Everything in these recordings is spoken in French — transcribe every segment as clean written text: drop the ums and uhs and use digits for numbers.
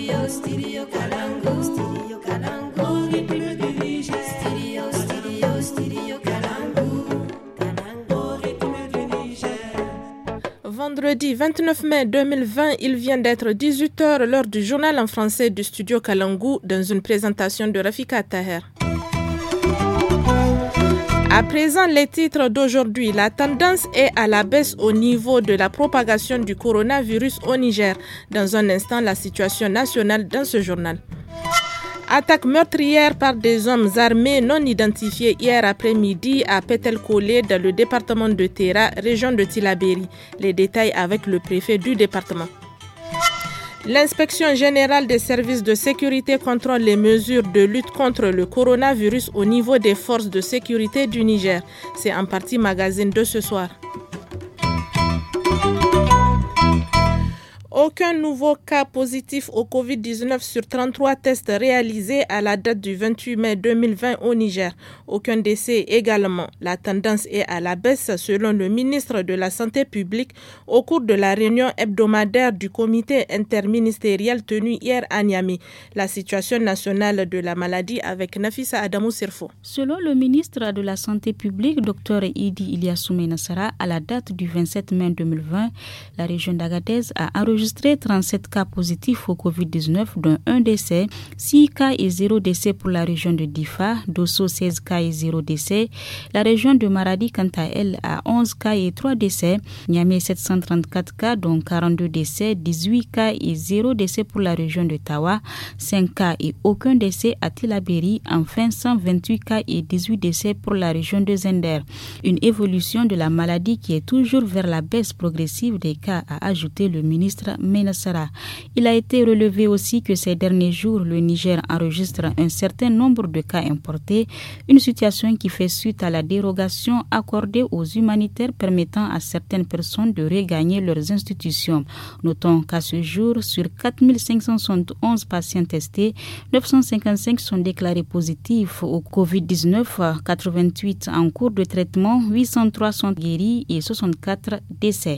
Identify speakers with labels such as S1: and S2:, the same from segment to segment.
S1: Vendredi 29 mai 2020, il vient d'être 18h l'heure du journal en français du studio Kalangu dans une présentation de Rafika Taher. À présent, les titres d'aujourd'hui. La tendance est à la baisse au niveau de la propagation du coronavirus au Niger. Dans un instant, la situation nationale dans ce journal. Attaque meurtrière par des hommes armés non identifiés hier après-midi à Petelkolé dans le département de Terra, région de Tillabéri. Les détails avec le préfet du département. L'inspection générale des services de sécurité contrôle les mesures de lutte contre le coronavirus au niveau des forces de sécurité du Niger. C'est en partie magazine de ce soir. Aucun nouveau cas positif au Covid-19 sur 33 tests réalisés à la date du 28 mai 2020 au Niger. Aucun décès également. La tendance est à la baisse selon le ministre de la Santé publique au cours de la réunion hebdomadaire du comité interministériel tenu hier à Niamey. La situation nationale de la maladie avec Nafissa Adamou Sirfo.
S2: Selon le ministre de la Santé publique, Dr Idi Ilyasoumé Nassara, à la date du 27 mai 2020, la région d'Agadez a enregistré 37 cas positifs au Covid-19, dont un décès, 6 cas et 0 décès pour la région de Difa, Dosso 16 cas et 0 décès. La région de Maradi, quant à elle, a 11 cas et 3 décès. Niamey 734 cas, dont 42 décès, 18 cas et 0 décès pour la région de Tawa, 5 cas et aucun décès à Tillabéri. Enfin, 128 cas et 18 décès pour la région de Zender. Une évolution de la maladie qui est toujours vers la baisse progressive des cas, a ajouté le ministre Menassara. Il a été relevé aussi que ces derniers jours, le Niger enregistre un certain nombre de cas importés, une situation qui fait suite à la dérogation accordée aux humanitaires permettant à certaines personnes de regagner leurs institutions. Notons qu'à ce jour, sur 4571 patients testés, 955 sont déclarés positifs au Covid-19, 88 en cours de traitement, 803 sont guéris et 64 décès.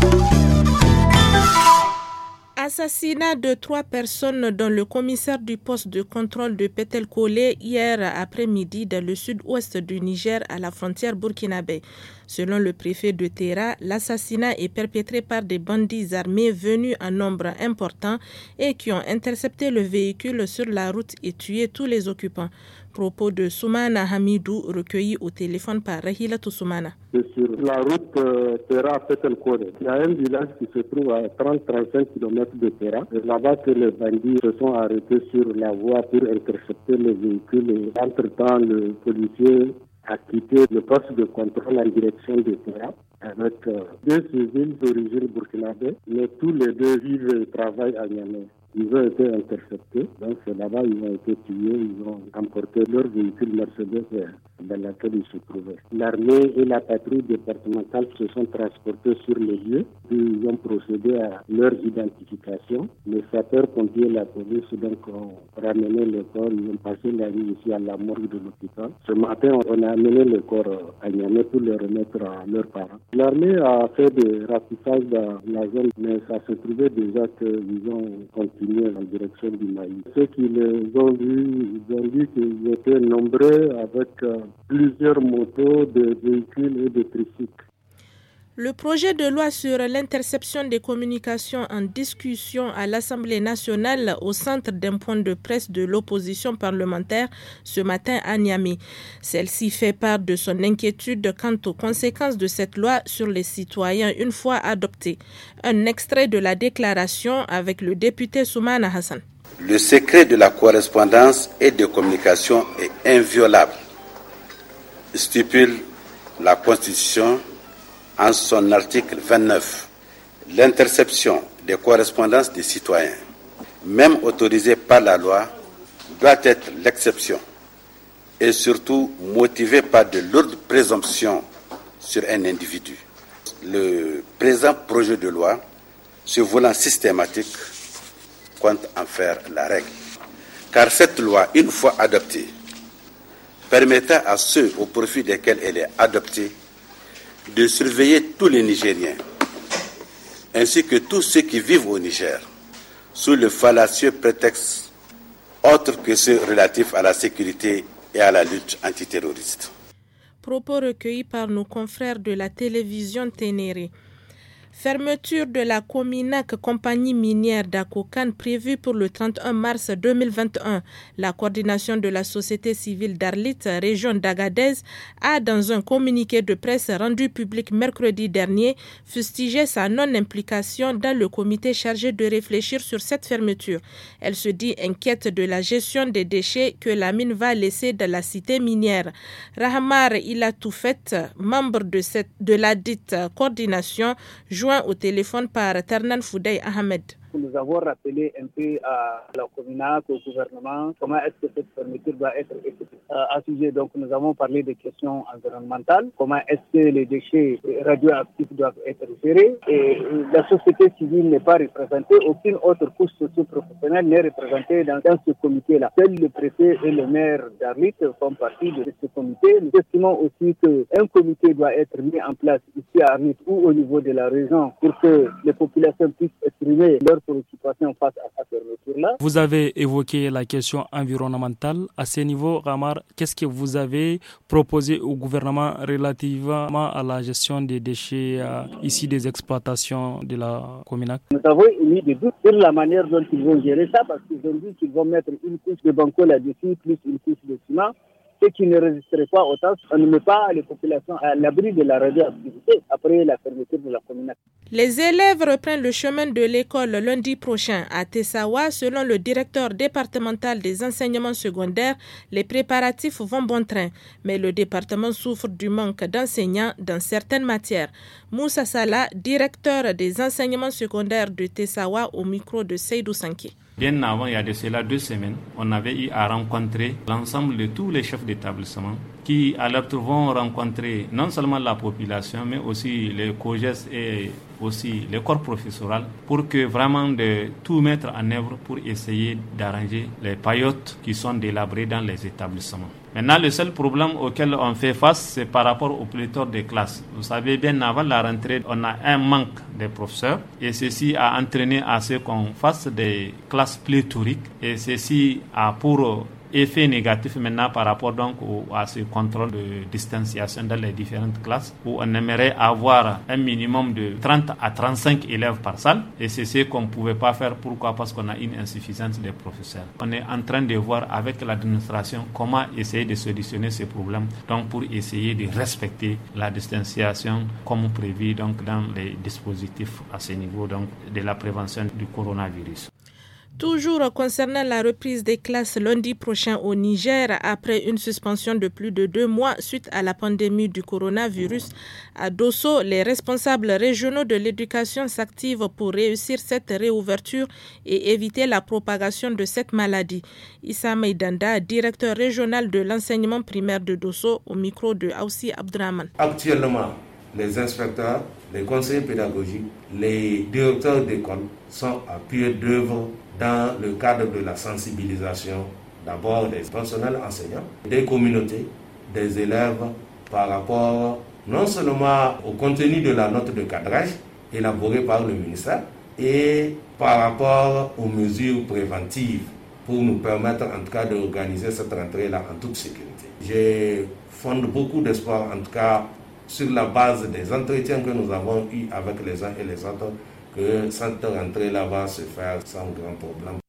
S1: Assassinat de 3 personnes dans le commissaire du poste de contrôle de Petelkolé hier après-midi dans le sud-ouest du Niger à la frontière burkinabé. Selon le préfet de Terra, l'assassinat est perpétré par des bandits armés venus en nombre important et qui ont intercepté le véhicule sur la route et tué tous les occupants. Propos de Soumana Hamidou recueillis au téléphone par Rahila Toussoumana.
S3: C'est sur la route Terra-Petelkolé. Il y a un village qui se trouve à 30-35 km de Terra. C'est là-bas que les bandits se sont arrêtés sur la voie pour intercepter les véhicules. Et entre-temps, le policier a quitté le poste de contrôle en direction de Terra avec 2 civils d'origine burkinabé, mais tous les 2 vivent et travaillent à Niamey. Ils ont été interceptés, donc c'est là-bas ils ont été tués, ils ont emporté leur véhicule Mercedes dans laquelle ils se trouvaient. L'armée et la patrouille départementale se sont transportés sur les lieux, puis ils ont procédé à leur identification. Les sapeurs-pompiers et la police donc ont ramené le corps, ils ont passé la nuit ici à la morgue de l'hôpital. Ce matin, on a amené le corps à Niamey pour le remettre à leurs parents. L'armée a fait des ratissages dans la zone, mais ça se trouvait déjà qu'ils ont continué en direction du Mali. Ceux qui les ont vus, ils ont dit qu'ils étaient nombreux avec plusieurs motos, des véhicules et des tricycles.
S1: Le projet de loi sur l'interception des communications en discussion à l'Assemblée nationale au centre d'un point de presse de l'opposition parlementaire ce matin à Niamey. Celle-ci fait part de son inquiétude quant aux conséquences de cette loi sur les citoyens une fois adoptée. Un extrait de la déclaration avec le député Soumana Hassan.
S4: Le secret de la correspondance et de communication est inviolable, stipule la Constitution en son article 29. L'interception des correspondances des citoyens, même autorisée par la loi, doit être l'exception et surtout motivée par de lourdes présomptions sur un individu. Le présent projet de loi, se voulant systématique, compte en faire la règle. Car cette loi, une fois adoptée, permettra à ceux au profit desquels elle est adoptée de surveiller tous les Nigériens, ainsi que tous ceux qui vivent au Niger, sous le fallacieux prétexte autre que ceux relatifs à la sécurité et à la lutte antiterroriste.
S1: Propos recueillis par nos confrères de la télévision Ténéré. Fermeture de la Cominac, compagnie minière d'Akokan, prévue pour le 31 mars 2021. La coordination de la société civile d'Arlit, région d'Agadez, a, dans un communiqué de presse rendu public mercredi dernier, fustigé sa non-implication dans le comité chargé de réfléchir sur cette fermeture. Elle se dit inquiète de la gestion des déchets que la mine va laisser dans la cité minière. Rahmar Ilatoufet, membre de la dite coordination, joint au téléphone par Ternan Foudey Ahmed.
S5: Nous avons rappelé un peu à la Cominac, au gouvernement, comment est-ce que cette fermeture doit être effectuée. À ce sujet, donc, nous avons parlé des questions environnementales, comment est-ce que les déchets radioactifs doivent être gérés. Et la société civile n'est pas représentée, aucune autre couche socio-professionnelle n'est représentée dans ce comité-là. Seul le préfet et le maire d'Arlit font partie de ce comité. Nous estimons aussi qu'un comité doit être mis en place ici à Arlit ou au niveau de la région pour que les populations puissent exprimer leur préoccupation face à cette fermeture-là.
S6: Vous avez évoqué la question environnementale. À ce niveau, Ramar, qu'est-ce que vous avez proposé au gouvernement relativement à la gestion des déchets ici des exploitations de la Cominac?
S5: Nous avons émis des doutes sur la manière dont ils vont gérer ça parce qu'ils ont dit qu'ils vont mettre une couche de banco là-dessus plus une couche de ciment. Ceux qui ne résisteraient pas au temps, on ne met pas les populations à l'abri de la radioactivité après la fermeture de la Cominac.
S1: Les élèves reprennent le chemin de l'école lundi prochain à Tessawa. Selon le directeur départemental des enseignements secondaires, les préparatifs vont bon train. Mais le département souffre du manque d'enseignants dans certaines matières. Moussa Salah, directeur des enseignements secondaires de Tessawa, au micro de Seydou Sanké.
S7: Bien avant, il y a de cela 2 semaines, on avait eu à rencontrer l'ensemble de tous les chefs d'établissement qui, à leur tour, vont rencontrer non seulement la population, mais aussi les COGES et aussi les corps professoraux pour que vraiment de tout mettre en œuvre pour essayer d'arranger les paillotes qui sont délabrées dans les établissements. Maintenant, le seul problème auquel on fait face, c'est par rapport au pléthore des classes. Vous savez bien, avant la rentrée, on a un manque de professeurs et ceci a entraîné à ce qu'on fasse des classes pléthoriques et ceci a pour effet négatif maintenant par rapport donc à ce contrôle de distanciation dans les différentes classes où on aimerait avoir un minimum de 30 à 35 élèves par salle et c'est ce qu'on ne pouvait pas faire. Pourquoi? Parce qu'on a une insuffisance des professeurs. On est en train de voir avec l'administration comment essayer de solutionner ces problèmes donc pour essayer de respecter la distanciation comme prévu donc dans les dispositifs à ce niveau donc de la prévention du coronavirus.
S1: Toujours concernant la reprise des classes lundi prochain au Niger, après une suspension de plus de 2 mois suite à la pandémie du coronavirus, à Dosso, les responsables régionaux de l'éducation s'activent pour réussir cette réouverture et éviter la propagation de cette maladie. Issa Maïdanda, directeur régional de l'enseignement primaire de Dosso, au micro de Aoussi Abdraman.
S8: Actuellement, les inspecteurs, les conseillers pédagogiques, les directeurs d'école sont à pied d'œuvre dans le cadre de la sensibilisation d'abord des personnels enseignants, des communautés, des élèves par rapport non seulement au contenu de la note de cadrage élaborée par le ministère et par rapport aux mesures préventives pour nous permettre en tout cas d'organiser cette rentrée-là en toute sécurité. Je fonde beaucoup d'espoir en tout cas sur la base des entretiens que nous avons eus avec les uns et les autres, que cette rentrée-là va se faire sans grand problème.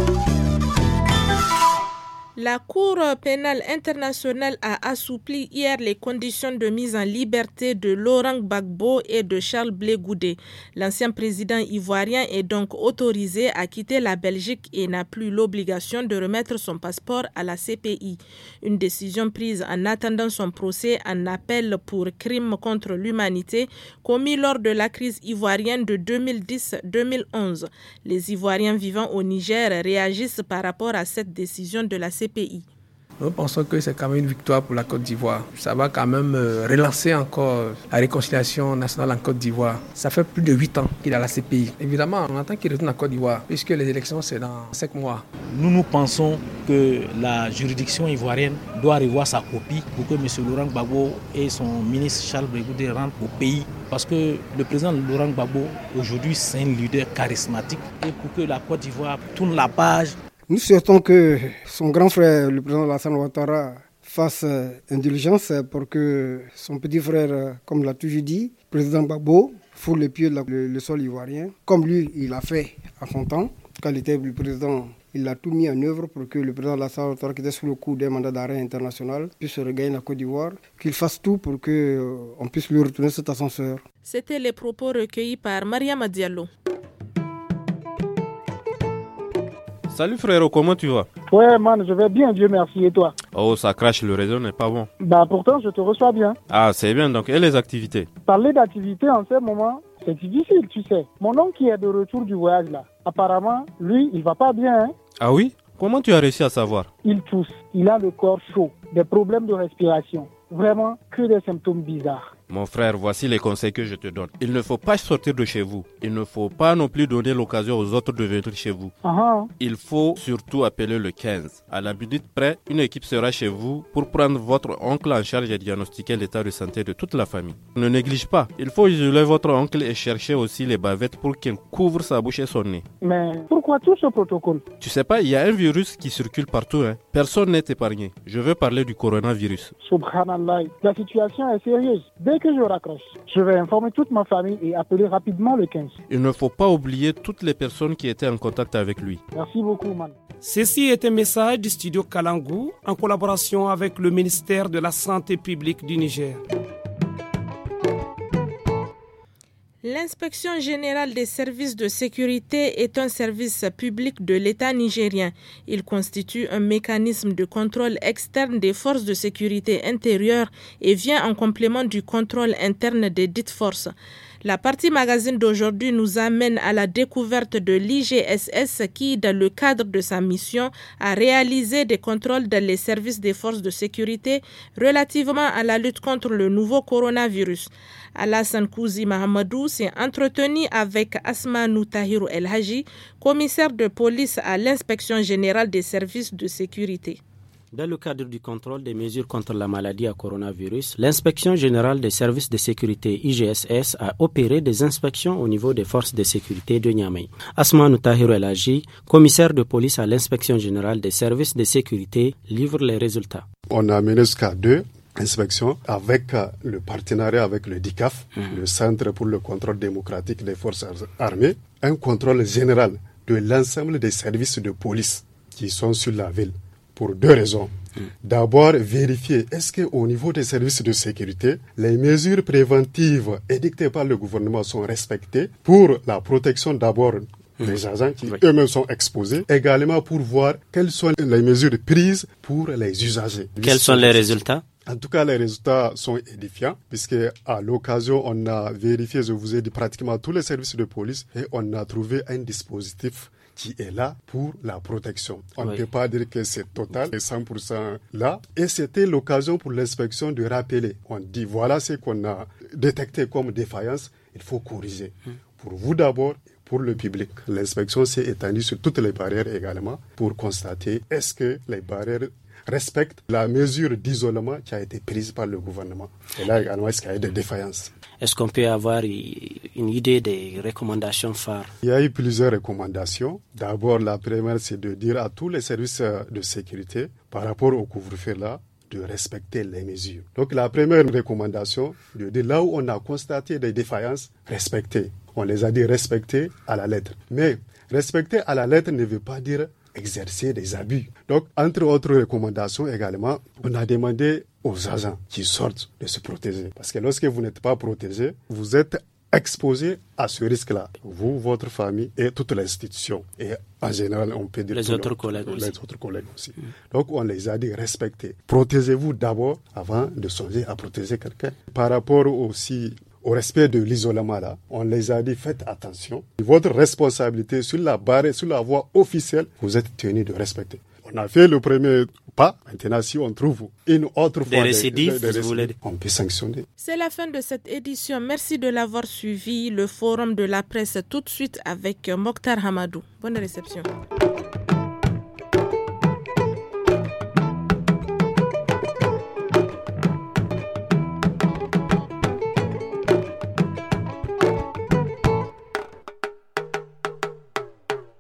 S1: La Cour pénale internationale a assoupli hier les conditions de mise en liberté de Laurent Gbagbo et de Charles Blé Goudé. L'ancien président ivoirien est donc autorisé à quitter la Belgique et n'a plus l'obligation de remettre son passeport à la CPI. Une décision prise en attendant son procès en appel pour crime contre l'humanité commis lors de la crise ivoirienne de 2010-2011. Les Ivoiriens vivant au Niger réagissent par rapport à cette décision de la CPI.
S9: Nous pensons que c'est quand même une victoire pour la Côte d'Ivoire. Ça va quand même relancer encore la réconciliation nationale en Côte d'Ivoire. Ça fait plus de 8 ans qu'il est à la CPI. Évidemment, on attend qu'il retourne en Côte d'Ivoire, puisque les élections, c'est dans 5 mois.
S10: Nous pensons que la juridiction ivoirienne doit revoir sa copie pour que M. Laurent Gbagbo et son ministre Charles Blegoudé rentrent au pays. Parce que le président Laurent Gbagbo, aujourd'hui, c'est un leader charismatique. Et pour que la Côte d'Ivoire tourne la page.
S11: Nous souhaitons que son grand frère, le président Alassane Ouattara, fasse indulgence pour que son petit frère, comme l'a toujours dit, le président Gbagbo, foule les pieds le sol ivoirien. Comme lui, il a fait à son temps, quand il était le président. Il a tout mis en œuvre pour que le président Alassane Ouattara, qui était sous le coup d'un mandat d'arrêt international, puisse regagner la Côte d'Ivoire, qu'il fasse tout pour qu'on puisse lui retourner cet ascenseur.
S1: C'était les propos recueillis par Mariama Diallo.
S12: Salut frérot, comment tu vas?
S5: Ouais man, je vais bien, Dieu merci, et toi?
S12: Oh, ça crache, le réseau n'est pas bon.
S5: Bah pourtant, je te reçois bien.
S12: Ah, c'est bien, donc, et les activités?
S5: Parler d'activités en ce moment, c'est difficile, tu sais. Mon oncle qui est de retour du voyage là, apparemment, lui, il va pas bien, hein?
S12: Ah oui? Comment tu as réussi à savoir?
S5: Il tousse, il a le corps chaud, des problèmes de respiration. Vraiment, que des symptômes bizarres.
S12: Mon frère, voici les conseils que je te donne. Il ne faut pas sortir de chez vous. Il ne faut pas non plus donner l'occasion aux autres de venir chez vous. Il faut surtout appeler le 15. À la minute près, une équipe sera chez vous pour prendre votre oncle en charge et diagnostiquer l'état de santé de toute la famille. Ne néglige pas. Il faut isoler votre oncle et chercher aussi les bavettes pour qu'il couvre sa bouche et son nez.
S5: Mais pourquoi tout ce protocole?
S12: Tu sais pas, il y a un virus qui circule partout. Personne n'est épargné. Je veux parler du coronavirus.
S5: Subhanallah, la situation est sérieuse. Dès que je raccroche, je vais informer toute ma famille et appeler rapidement le 15.
S12: Il ne faut pas oublier toutes les personnes qui étaient en contact avec lui.
S5: Merci beaucoup, man.
S13: Ceci est un message du studio Kalangu en collaboration avec le ministère de la Santé publique du Niger.
S1: L'inspection générale des services de sécurité est un service public de l'État nigérien. Il constitue un mécanisme de contrôle externe des forces de sécurité intérieure et vient en complément du contrôle interne des dites forces. La partie magazine d'aujourd'hui nous amène à la découverte de l'IGSS qui, dans le cadre de sa mission, a réalisé des contrôles dans les services des forces de sécurité relativement à la lutte contre le nouveau coronavirus. Alassane Kouzi Mahamadou s'est entretenu avec Asmanou Tahirou El Haji, commissaire de police à l'inspection générale des services de sécurité.
S14: Dans le cadre du contrôle des mesures contre la maladie à coronavirus, l'inspection générale des services de sécurité IGSS a opéré des inspections au niveau des forces de sécurité de Niamey. Asmanou Tahirou El Haji, commissaire de police à l'inspection générale des services de sécurité, livre les résultats.
S15: On a mené jusqu'à 2 inspections avec le partenariat avec le DICAF, le Centre pour le contrôle démocratique des forces armées, un contrôle général de l'ensemble des services de police qui sont sur la ville. Pour 2 raisons. D'abord, vérifier est-ce qu'au niveau des services de sécurité, les mesures préventives édictées par le gouvernement sont respectées pour la protection d'abord des agents qui eux-mêmes sont exposés, également pour voir quelles sont les mesures prises pour les usagers.
S14: Quels sont les résultats?
S15: En tout cas, les résultats sont édifiants puisque à l'occasion, on a vérifié, je vous ai dit, pratiquement tous les services de police et on a trouvé un dispositif qui est là pour la protection. On ne peut pas dire que c'est total et 100% là. Et c'était l'occasion pour l'inspection de rappeler. On dit voilà ce qu'on a détecté comme défaillance, il faut corriger. Pour vous d'abord, pour le public. L'inspection s'est étendue sur toutes les barrières également pour constater est-ce que les barrières respectent la mesure d'isolement qui a été prise par le gouvernement. Et là également, est-ce qu'il y a des défaillances?
S14: Est-ce qu'on peut avoir une idée des recommandations phares?
S15: Il y a eu plusieurs recommandations. D'abord, la première, c'est de dire à tous les services de sécurité, par rapport au couvre-feu là, de respecter les mesures. Donc la première recommandation, de dire là où on a constaté des défaillances, respecter. On les a dit respecter à la lettre. Mais respecter à la lettre ne veut pas dire exercer des abus. Donc, entre autres recommandations également, on a demandé aux agents qui sortent de se protéger. Parce que lorsque vous n'êtes pas protégé, vous êtes exposé à ce risque-là. Vous, votre famille et toute l'institution. Et en général, on peut dire
S14: les autres collègues
S15: aussi. Donc, on les a dit respecter. Protégez-vous d'abord avant de songer à protéger quelqu'un. Par rapport aussi au respect de l'isolement là, on les a dit faites attention. Votre responsabilité sur la barre, sur la voie officielle, vous êtes tenu de respecter. On a fait le premier pas. Maintenant, si on trouve une autre fois
S14: des récidives,
S15: on peut sanctionner.
S1: C'est la fin de cette édition. Merci de l'avoir suivi. Le forum de la presse tout de suite avec Mokhtar Hamadou. Bonne réception.